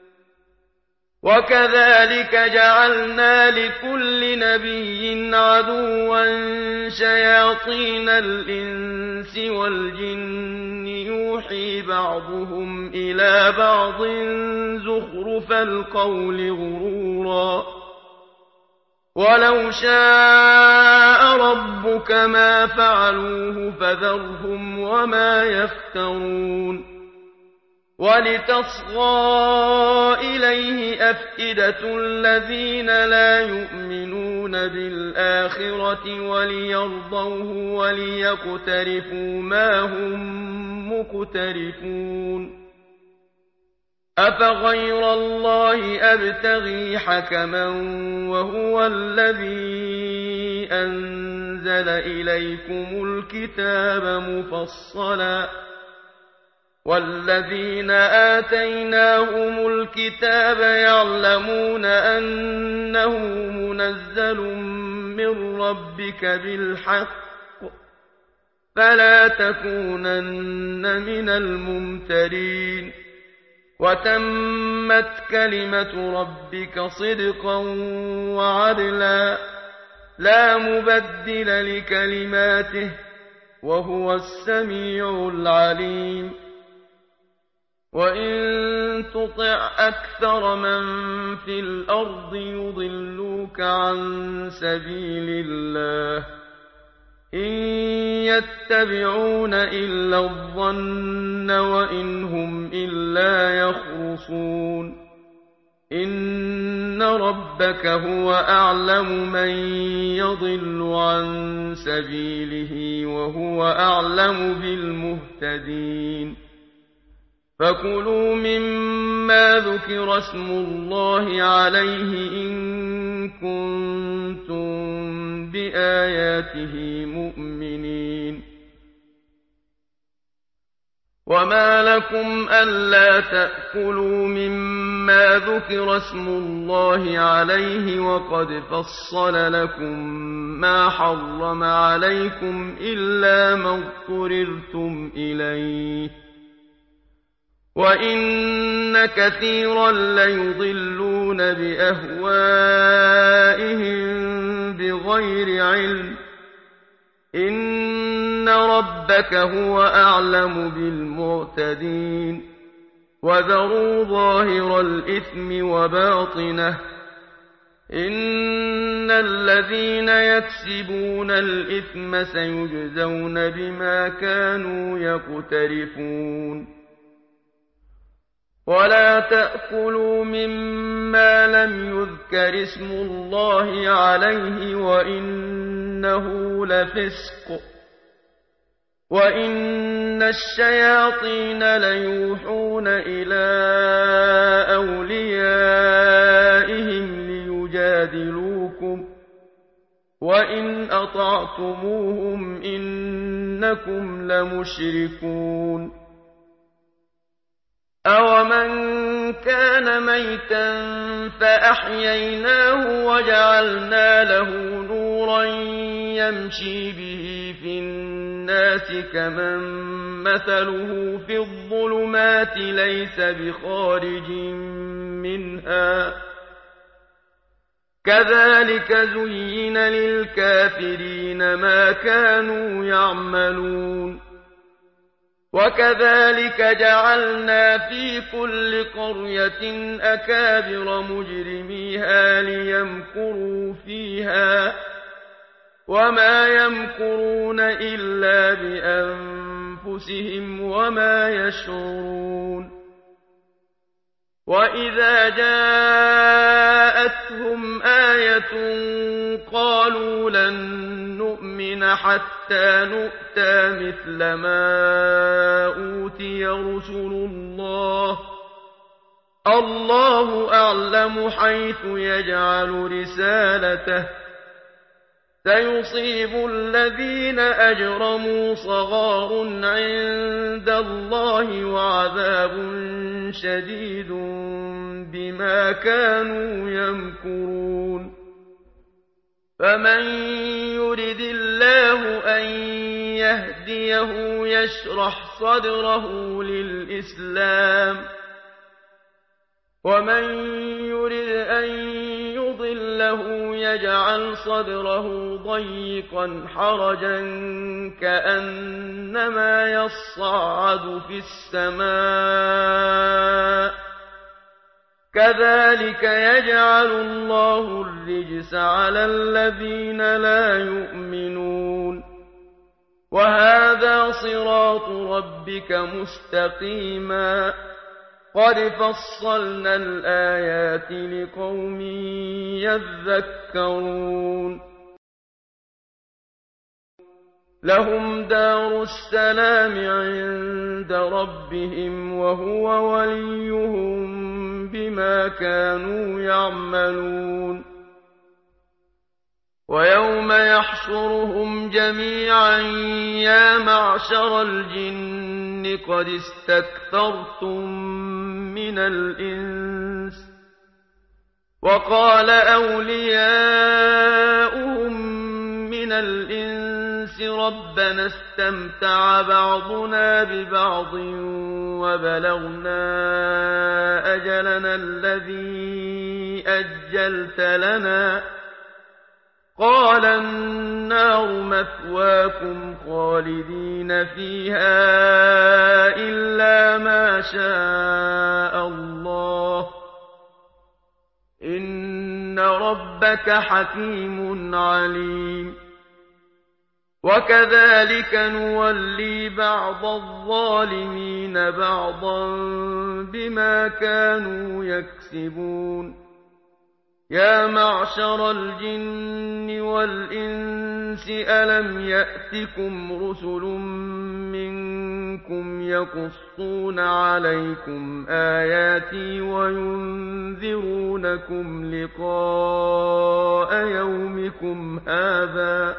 وكذلك جعلنا لكل نبي عدوا شياطين الإنس والجن يوحي بعضهم إلى بعض زخرف القول غرورا ولو شاء ربك ما فعلوه فذرهم وما يفترون ولتصغى إليه أفئدة الذين لا يؤمنون بالآخرة وليرضوه وليقترفوا ما هم مقترفون أفغير الله أبتغي حكما وهو الذي أنزل إليكم الكتاب مفصلا والذين آتيناهم الكتاب يعلمون أنه منزل من ربك بالحق فلا تكونن من الممترين وتمت كلمة ربك صدقا وعدلا لا مبدل لكلماته وهو السميع العليم وَإِن تُطِعْ أَكْثَرَ مَن فِي الْأَرْضِ يُضِلُّوكَ عَن سَبِيلِ اللَّهِ ۚ إِن يَتَّبِعُونَ إِلَّا الظَّنَّ وَإِنْ هُمْ إِلَّا يَخْرُصُونَ إِنَّ رَبَّكَ هُوَ أَعْلَمُ مَن يَضِلُّ عَن سَبِيلِهِ وَهُوَ أَعْلَمُ بِالْمُهْتَدِينَ فَكُلُوا مِمَّا ذُكِرَ اسْمُ اللَّهِ عَلَيْهِ إِن كُنتُم بِآيَاتِهِ مُؤْمِنِينَ وَمَا لَكُمْ أَلَّا تَأْكُلُوا مِمَّا ذُكِرَ اسْمُ اللَّهِ عَلَيْهِ وَقَدْ فَصَّلَ لَكُم مَّا حَرَّمَ عَلَيْكُمْ إِلَّا مَا اضْطُرِرْتُمْ إِلَيْهِ ۗ وَإِنَّ كَثِيرًا لَّيُضِلُّونَ بِأَهْوَائِهِم بِغَيْرِ عِلْمٍ ۗ إِنَّ رَبَّكَ هُوَ أَعْلَمُ بِالْمُعْتَدِينَ وَذَرُوا ظَاهِرَ الْإِثْمِ وَبَاطِنَهُ ۚ إِنَّ الَّذِينَ يَكْسِبُونَ الْإِثْمَ سَيُجْزَوْنَ بِمَا كَانُوا يَقْتَرِفُونَ وَلَا تَأْكُلُوا مِمَّا لَمْ يُذْكَرِ اسْمُ اللَّهِ عَلَيْهِ وَإِنَّهُ لَفِسْقٌ ۗ وَإِنَّ الشَّيَاطِينَ لَيُوحُونَ إِلَىٰ أَوْلِيَائِهِمْ لِيُجَادِلُوكُمْ ۖ وَإِنْ أَطَعْتُمُوهُمْ إِنَّكُمْ لَمُشْرِكُونَ أَوَمَن كَانَ مَيْتًا فَأَحْيَيْنَاهُ وَجَعَلْنَا لَهُ نُورًا يَمْشِي بِهِ فِي النَّاسِ كَمَن مَّثَلُهُ فِي الظُّلُمَاتِ لَيْسَ بِخَارِجٍ مِّنْهَا ۚ كَذَٰلِكَ زُيِّنَ لِلْكَافِرِينَ مَا كَانُوا يَعْمَلُونَ وَكَذَٰلِكَ جَعَلْنَا فِي كُلِّ قَرْيَةٍ أَكَابِرَ مُجْرِمِيهَا لِيَمْكُرُوا فِيهَا ۖ وَمَا يَمْكُرُونَ إِلَّا بِأَنفُسِهِمْ وَمَا يَشْعُرُونَ وَإِذَا جَاءَتْهُمْ آيَةٌ قَالُوا لَن نُّؤْمِنَ حَتَّىٰ نُؤْتَىٰ مِثْلَ مَا أُوتِيَ رُسُلُ اللَّهِ ۘ اللَّهُ أَعْلَمُ حَيْثُ يَجْعَلُ رِسَالَتَهُ ۗ سَيُصِيبُ الَّذِينَ أَجْرَمُوا صَغَارٌ عِندَ اللَّهِ وَعَذَابٌ شَدِيدٌ بِمَا كَانُوا يَمْكُرُونَ فَمَن يُرِدِ اللَّهُ أَن يَهْدِيَهُ يَشْرَحْ صَدْرَهُ لِلْإِسْلَامِ ۖ وَمَن يُرِدْ أَن يُضِلَّهُ يَجْعَلْ صَدْرَهُ ضَيِّقًا حَرَجًا كَأَنَّمَا يَصَّعَّدُ فِي السَّمَاءِ ۚ كَذَٰلِكَ يَجْعَلُ اللَّهُ الرِّجْسَ عَلَى الَّذِينَ لَا يُؤْمِنُونَ وَهَٰذَا صِرَاطُ رَبِّكَ مُسْتَقِيمًا ۗ قَدْ فَصَّلْنَا الْآيَاتِ لِقَوْمٍ يَذَّكَّرُونَ لَهُمْ دَارُ السَّلَامِ عِندَ رَبِّهِمْ ۖ وَهُوَ وَلِيُّهُم بِمَا كَانُوا يَعْمَلُونَ وَيَوْمَ يَحْشُرُهُمْ جَمِيعًا يَا مَعْشَرَ الْجِنِّ قَدِ اسْتَكْثَرْتُم مِّنَ الْإِنسِ ۖ وَقَالَ أَوْلِيَاؤُهُم مِّنَ الْإِنسِ رَبَّنَا اسْتَمْتَعَ بَعْضُنَا بِبَعْضٍ وَبَلَغْنَا أَجَلَنَا الَّذِي أَجَّلْتَ لَنَا ۚ قال النار مثواكم خالدين فيها إلا ما شاء الله إن ربك حكيم عليم وكذلك نولي بعض الظالمين بعضا بما كانوا يكسبون يا معشر الجن والإنس ألم يأتكم رسل منكم يقصون عليكم آياتي وينذرونكم لقاء يومكم هذا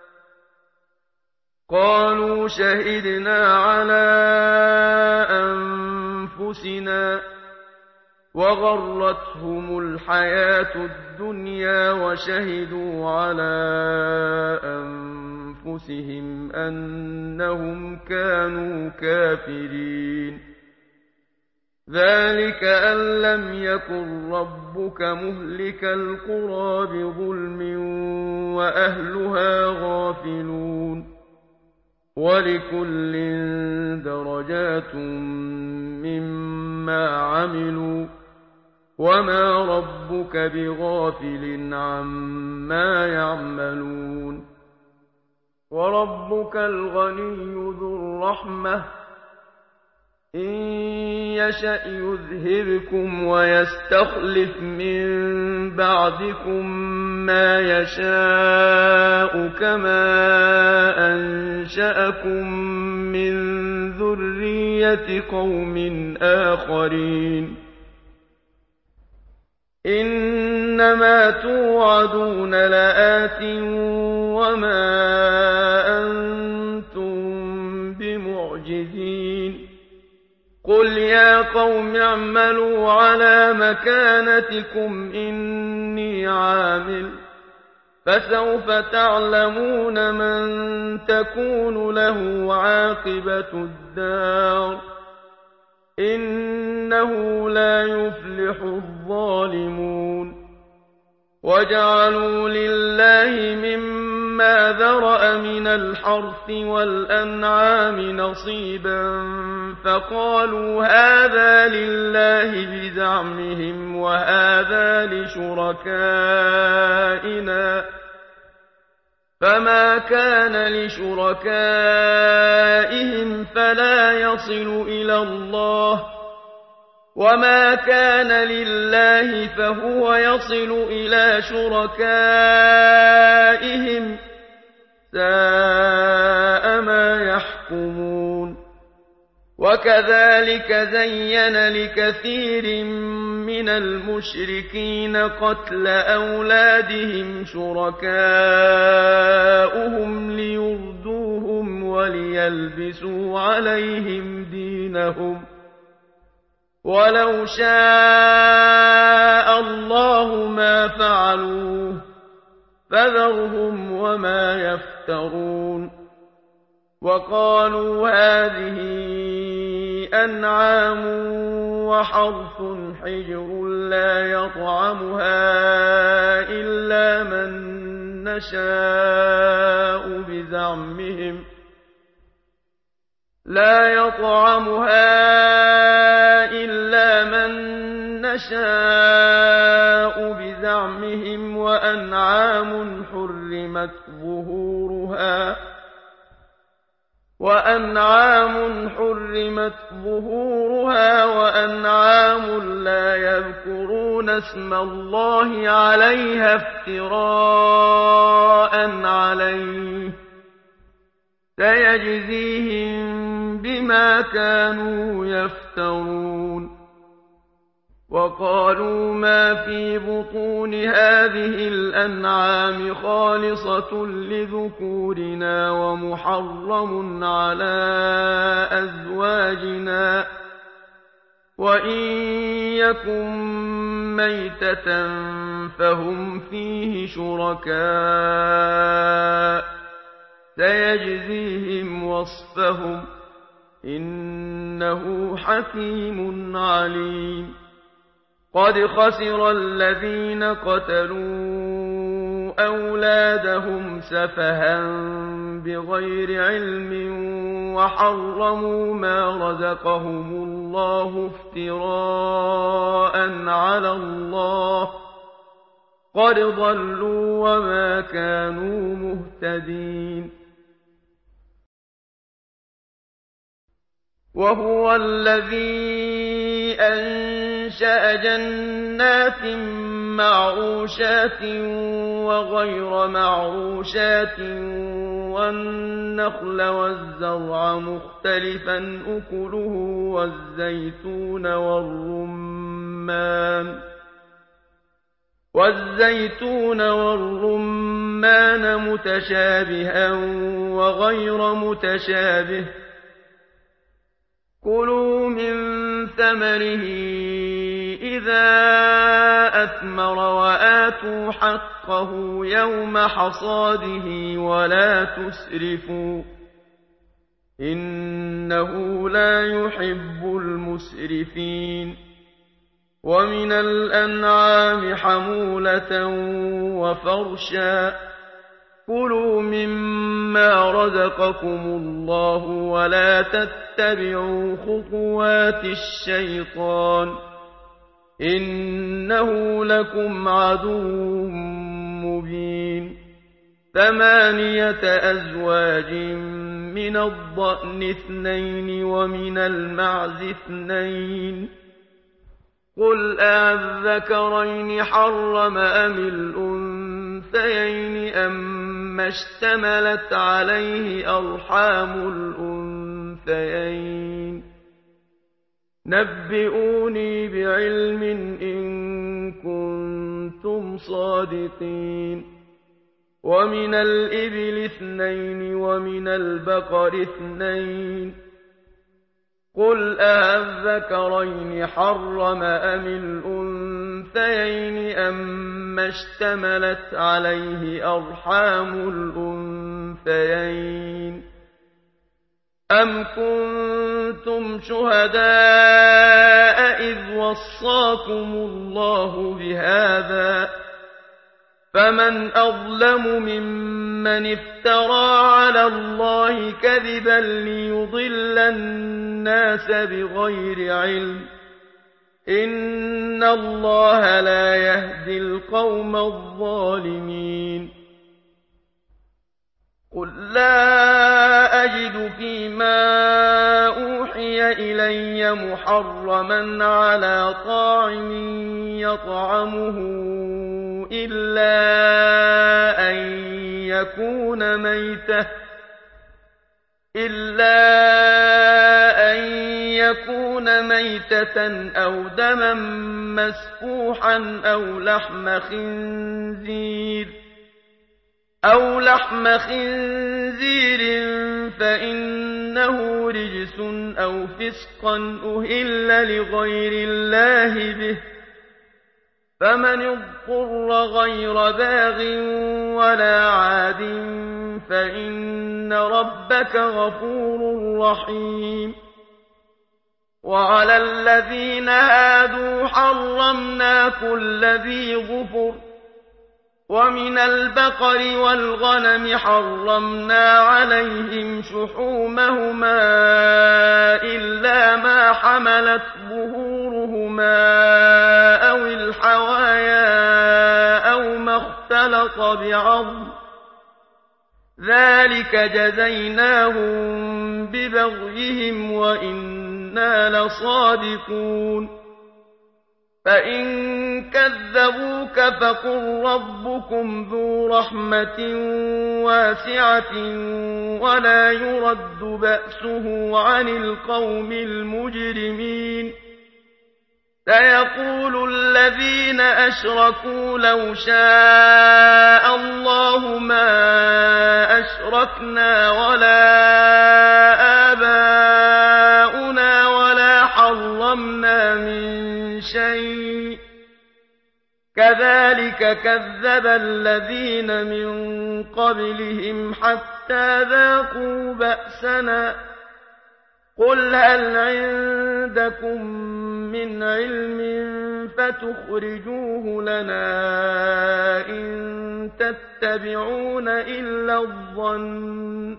قالوا شهدنا على أنفسنا وغرتهم الحياة الدنيا وشهدوا على أنفسهم أنهم كانوا كافرين ذلك أن لم يكن ربك مهلك القرى بظلم وأهلها غافلون ولكل درجات مما عملوا وما ربك بغافل عما يعملون وربك الغني ذو الرحمة إن يشأ يذهبكم ويستخلف من بعدكم ما يشاء كما أنشأكم من ذرية قوم آخرين إنما توعدون لآت وما أنتم بمعجزين قل يا قوم اعملوا على مكانتكم إني عامل فسوف تعلمون من تكون له عاقبة الدار إنه لا يفلح الظالمون وجعلوا لله مما ذرأ من الحرث والأنعام نصيبا فقالوا هذا لله بزعمهم وهذا لشركائنا فما كان لشركائهم فلا يصل إلى الله وما كان لله فهو يصل إلى شركائهم ساء ما يحكمون وكذلك زين لكثير من المشركين قتل أولادهم شركاؤهم ليردوهم وليلبسوا عليهم دينهم ولو شاء الله ما فعلوه فذرهم وما يفترون وقالوا هذه أنعام وحرث حجر لا يطعمها إلا من نشاء بزعمهم لا يطعمها إلا من نشاء بزعمهم وأنعام حرمت ظهورها وأنعام حرمت ظهورها وأنعام لا يذكرون اسم الله عليها افتراء عليه سيجزيهم بما كانوا يفترون وقالوا ما في بطون هذه الأنعام خالصة لذكورنا ومحرم على أزواجنا وإن يكن ميتة فهم فيه شركاء سيجزيهم وصفهم إنه حكيم عليم قد خسر الذين قتلوا أولادهم سفها بغير علم وحرموا ما رزقهم الله افتراء على الله قد ضلوا وما كانوا مهتدين. وهو الذي أنشأ جنات معروشات وغير معروشات والنخل والزرع مختلفا أكله والزيتون والرمان والزيتون والرمان متشابها وغير متشابه كلوا من ثمره إذا أثمر وآتوا حقه يوم حصاده ولا تسرفوا إنه لا يحب المسرفين. ومن الأنعام حمولة وفرشا كلوا مما رزقكم الله ولا تتبعوا خطوات الشيطان إنه لكم عدو مبين. ثمانية أزواج من الضأن اثنين ومن المعز اثنين قل أذكرين حرم أم الأنثيين أما اشتملت عليه أرحام الأنثيين نبئوني بعلم إن كنتم صادقين. ومن الإبل اثنين ومن البقر اثنين قل أذكرين حرم أم الأنثيين أما اشتملت عليه أرحام الأنثيين أم كنتم شهداء إذ وصاكم الله بهذا فمن أظلم ممن افترى على الله كذبا ليضل الناس بغير علم إن الله لا يهدي القوم الظالمين. قل لا أجد فيما أوحي إلي محرما على طاعم يطعمه إلا أن يكون ميتة إلا أن يكون ميتة أو دما مسفوحا أو لحم خنزير أو لحم خنزير فإنه رجس أو فسقا أهل لغير الله به فمن اضطر غير باغ ولا عاد فإن ربك غفور رحيم. وعلى الذين هادوا حرمنا كل ذي ظفر ومن البقر والغنم حرمنا عليهم شحومهما إلا ما حملت ظهورهما أو الحوايا أو ما اختلط بعظم ذلك جزيناهم ببغيهم وإنا لصادقون. فإن كذبوك فقل ربكم ذو رحمة واسعة ولا يرد بأسه عن القوم المجرمين. سيقول الذين أشركوا لو شاء الله ما أشركنا ولا آباؤنا ولا حرمنا من شيء كذلك كذب الذين من قبلهم حتى ذاقوا بأسنا قل هل عندكم من علم فتخرجوه لنا إن تتقوا تتبعون إلا الظن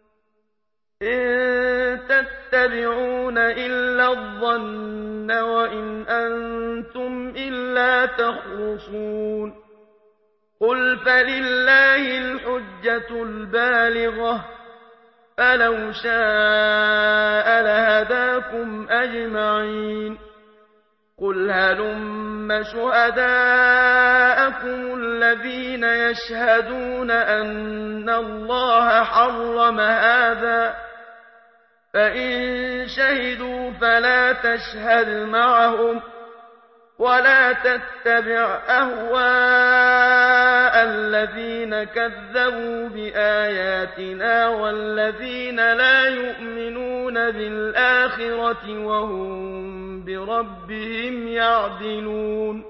إن تتبعون إلا الظن وإن أنتم إلا تخرصون قل فلله الحجة البالغة فلو شاء لهداكم أجمعين قل هلم شهداءكم الذين يشهدون أن الله حرم هذا فإن شهدوا فلا تشهد معهم ولا تتبع أهواء الذين كذبوا بآياتنا والذين لا يؤمنون بالآخرة وهم بربهم يعدلون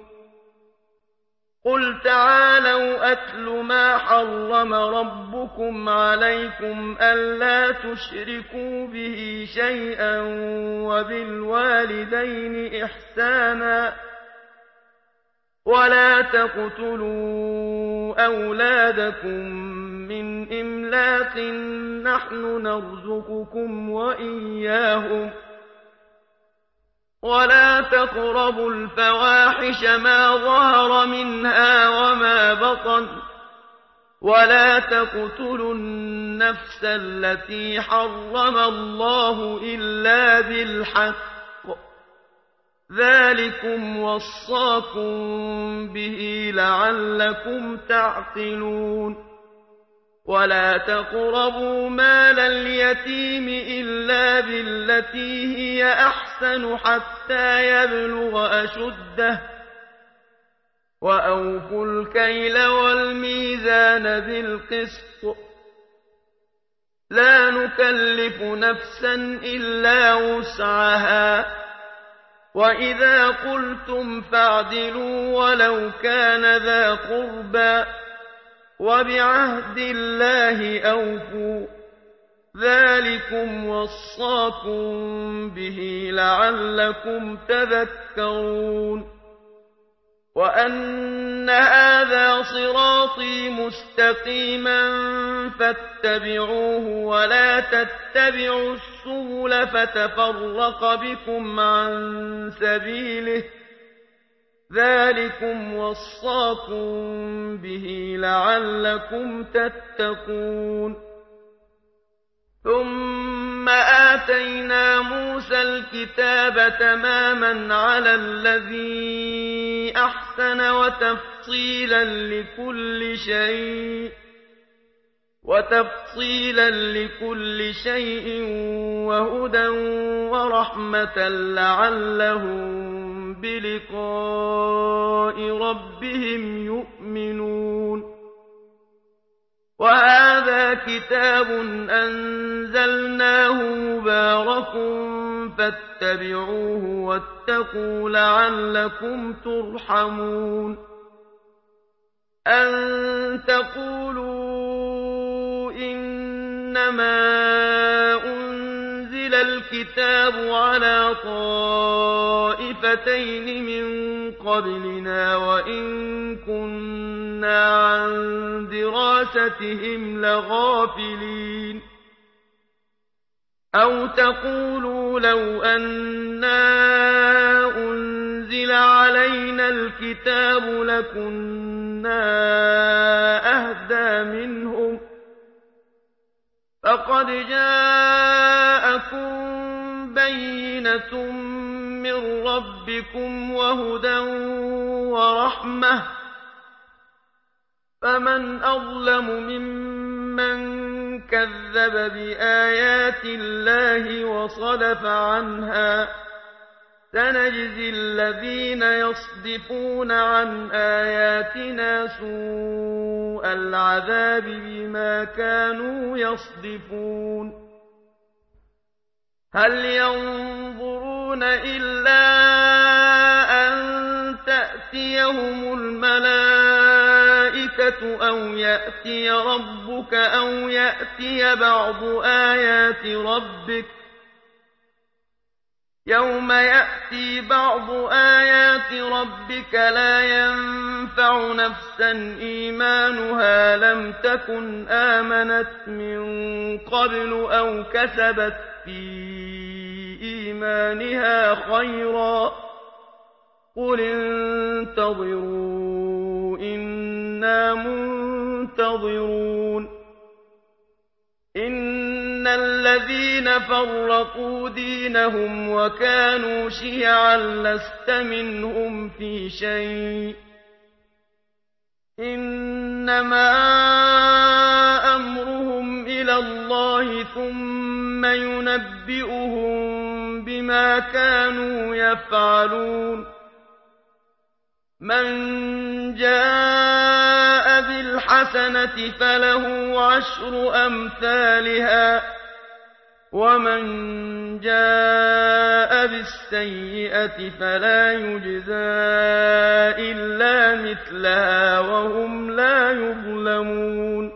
قل تعالوا أتل ما حرم ربكم عليكم ألا تشركوا به شيئا وبالوالدين إحسانا ولا تقتلوا أولادكم من إملاق نحن نرزقكم وإياهم ولا تقربوا الفواحش ما ظهر منها وما بطن ولا تقتلوا النفس التي حرم الله إلا بالحق ذلكم وصاكم به لعلكم تعقلون ولا تقربوا مال اليتيم إلا بالتي هي أحسن حتى يبلغ أشده وأوفوا الكيل والميزان بالقسط لا نكلف نفسا إلا وسعها وإذا قلتم فاعدلوا ولو كان ذا قربى وبعهد الله أوفوا ذلكم وصاكم به لعلكم تذكرون وأن هذا صراطي مستقيما فاتبعوه ولا تتبعوا السبل فتفرق بكم عن سبيله ذلكم وصاكم به لعلكم تتقون ثم آتينا موسى الكتاب تماما على الذي أحسن وتفصيلا لكل شيء وتفصيلا لكل شيء وهدى ورحمة لعلهم بلقاء ربهم يؤمنون وهذا كتاب أنزلناه مبارك فاتبعوه واتقوا لعلكم ترحمون أن تقولوا إنما أنزل الكتاب على طائفتين من قبلنا وإن كنا عن دراستهم لغافلين أو تقولوا لو أنا أنزل علينا الكتاب لكنا أهدى منهم فقد جاءكم بينة من ربكم وهدى ورحمة فمن أظلم ممن كذب بآيات الله وصدف عنها سنجزي الذين يصدفون عن آياتنا سوء العذاب بما كانوا يصدفون هل ينظرون إلا أن تأتيهم الملائكة أو يأتي ربك أو يأتي بعض آيات ربك يوم يأتي بعض آيات ربك لا ينفع نفسا إيمانها لم تكن آمنت من قبل أو كسبت في إيمانها خيرا قل انتظروا إنا منتظرون إن الذين فرقوا دينهم وكانوا شيعا لست منهم في شيء إنما أمرهم إلى الله ثم ينبئهم بما كانوا يفعلون من جاء بالحسنة فله عشر أمثالها ومن جاء بالسيئة فلا يجزى إلا مثلها وهم لا يظلمون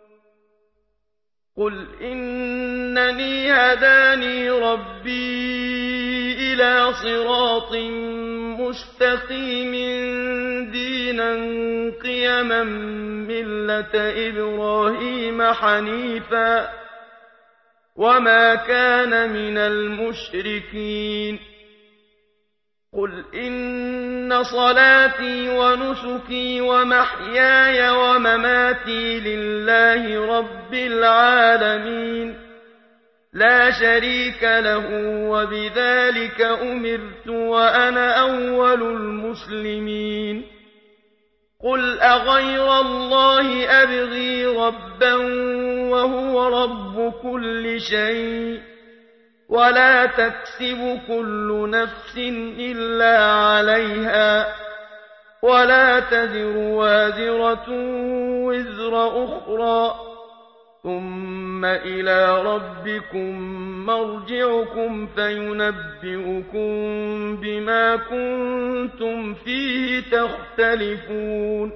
قل إنني هداني ربي إلى صراط مستقيم دينا قيما ملة إبراهيم حنيفا وما كان من المشركين قل إن صلاتي ونسكي ومحياي ومماتي لله رب العالمين لا شريك له وبذلك أمرت وأنا أول المسلمين قل أغير الله أبغي ربا وهو رب كل شيء ولا تكسب كل نفس إلا عليها ولا تزر وازرة وزر أخرى ثم إلى ربكم مرجعكم فينبئكم بما كنتم فيه تختلفون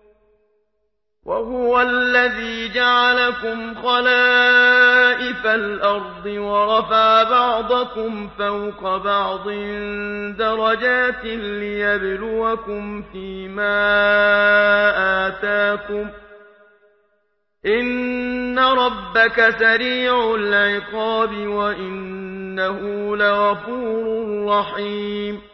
وهو الذي جعلكم خلائف الأرض ورفع بعضكم فوق بعض درجات ليبلوكم فيما آتاكم إن ربك سريع العقاب وإنه لغفور رحيم